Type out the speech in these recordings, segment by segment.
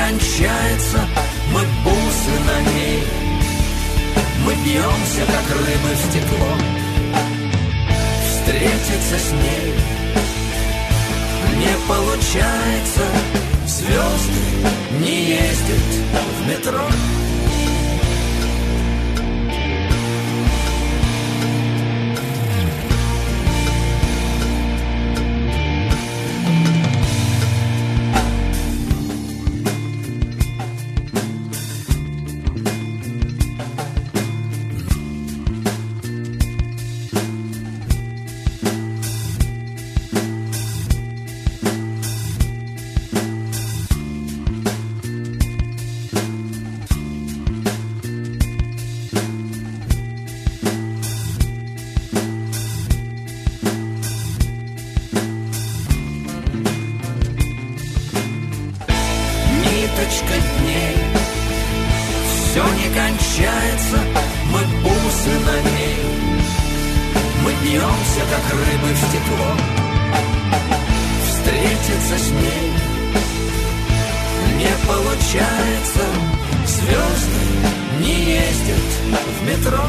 кончается, мы бусы на ней. Мы бьемся, как рыбы в стекло, встретиться с ней не получается. Звезды не ездят в метро. Дней, все не кончается, мы бусы на ней. Мы бьемся, как рыбы в стекло, встретиться с ней не получается. Звезды не ездят в метро.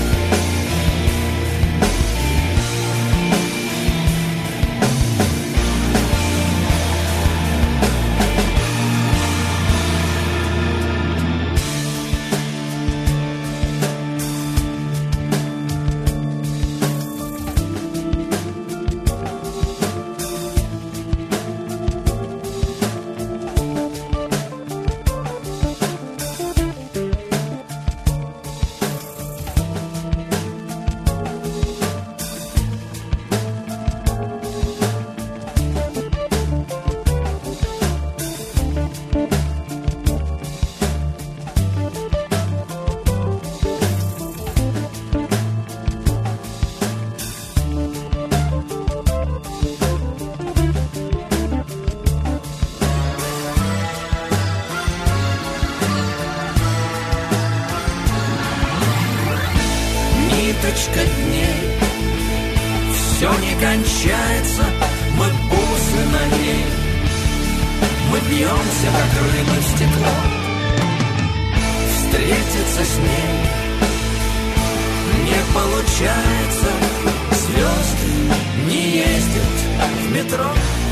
Ниточка дней, все не кончается, мы бусы на ней. Мы бьемся, как рыбы в стекло, встретиться с ней не получается. Звезды не ездят в метро.